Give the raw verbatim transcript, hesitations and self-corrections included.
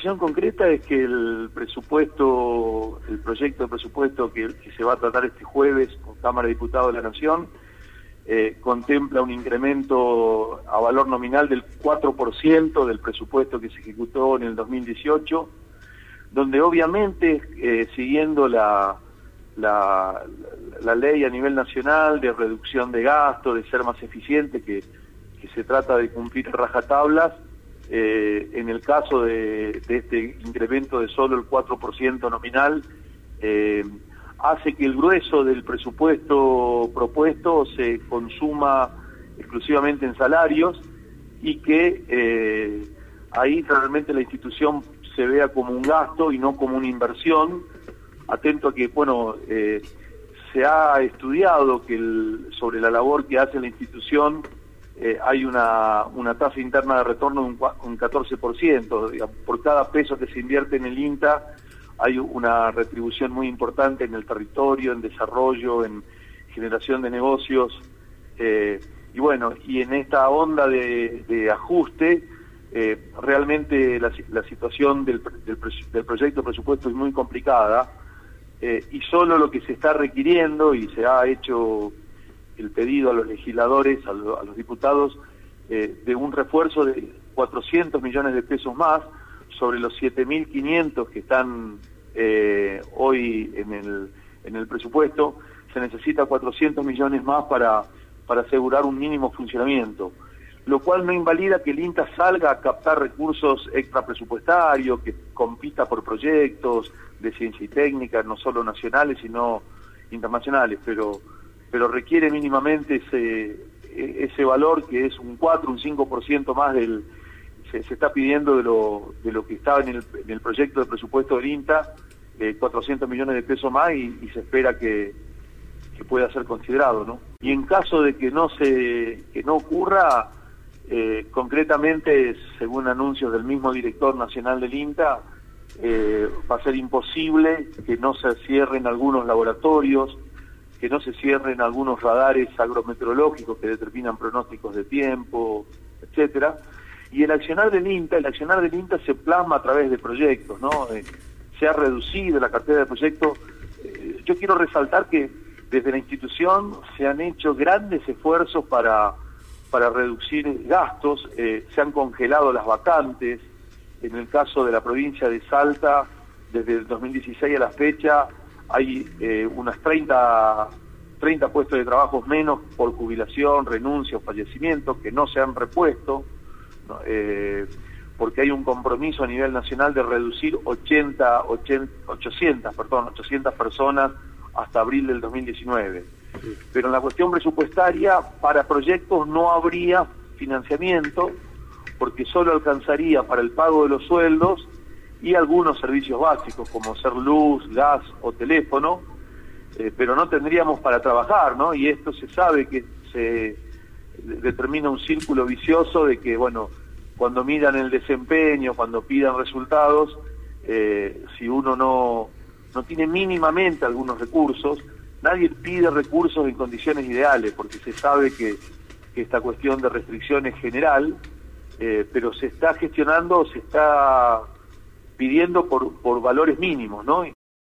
situación concreta es que el presupuesto, el proyecto de presupuesto que, que se va a tratar este jueves con Cámara de Diputados de la Nación, eh, contempla un incremento a valor nominal del cuatro por ciento del presupuesto que se ejecutó en el dos mil dieciocho, donde obviamente, eh, siguiendo la, la, la ley a nivel nacional de reducción de gasto, de ser más eficiente, que, que se trata de cumplir rajatablas, eh, en el caso de, de este incremento de solo el cuatro por ciento nominal, eh, hace que el grueso del presupuesto propuesto se consuma exclusivamente en salarios y que eh, ahí realmente la institución se vea como un gasto y no como una inversión, atento a que, bueno, eh, se ha estudiado que el, sobre la labor que hace la institución eh, hay una, una tasa interna de retorno de un, un catorce por ciento, digamos, por cada peso que se invierte en el INTA hay una retribución muy importante en el territorio, en desarrollo, en generación de negocios, eh, y bueno, y en esta onda de, de ajuste, Eh, realmente la, la situación del, del, del proyecto de presupuesto es muy complicada, eh, y solo lo que se está requiriendo, y se ha hecho el pedido a los legisladores, a, lo, a los diputados, eh, de un refuerzo de cuatrocientos millones de pesos más sobre los siete mil quinientos que están eh, hoy en el, en el presupuesto. Se necesita cuatrocientos millones más para, para asegurar un mínimo funcionamiento, lo cual no invalida que el INTA salga a captar recursos extrapresupuestarios, que compita por proyectos de ciencia y técnica, no solo nacionales, sino internacionales, pero, pero requiere mínimamente ese, ese valor que es un cuatro, un cinco por ciento más del, se, se está pidiendo de lo, de lo que estaba en el, en el proyecto de presupuesto del INTA, eh, cuatrocientos millones de pesos más, y, y se espera que, que pueda ser considerado, ¿no? Y en caso de que no se, que no ocurra, Eh, concretamente, según anuncios del mismo director nacional del INTA, eh, va a ser imposible que no se cierren algunos laboratorios, que no se cierren algunos radares agrometeorológicos que determinan pronósticos de tiempo, etcétera. Y el accionar del INTA, el accionar del INTA se plasma a través de proyectos, ¿no? Eh, se ha reducido la cartera de proyectos. Eh, yo quiero resaltar que desde la institución se han hecho grandes esfuerzos para para reducir gastos, eh, se han congelado las vacantes. En el caso de la provincia de Salta, desde el dos mil dieciséis a la fecha, hay eh, unas treinta, treinta puestos de trabajo menos por jubilación, renuncia o fallecimiento, que no se han repuesto, ¿no? eh, porque hay un compromiso a nivel nacional de reducir ochenta, ochenta, ochocientas, perdón, ochocientas personas hasta abril del dos mil diecinueve. Pero en la cuestión presupuestaria, para proyectos no habría financiamiento, porque solo alcanzaría para el pago de los sueldos y algunos servicios básicos, como ser luz, gas o teléfono, eh, pero no tendríamos para trabajar, ¿no? Y esto se sabe que se determina un círculo vicioso de que, bueno, cuando midan el desempeño, cuando pidan resultados, eh, si uno no, no tiene mínimamente algunos recursos, nadie pide recursos en condiciones ideales, porque se sabe que, que esta cuestión de restricción es general, eh, pero se está gestionando, se está pidiendo por, por valores mínimos, ¿no?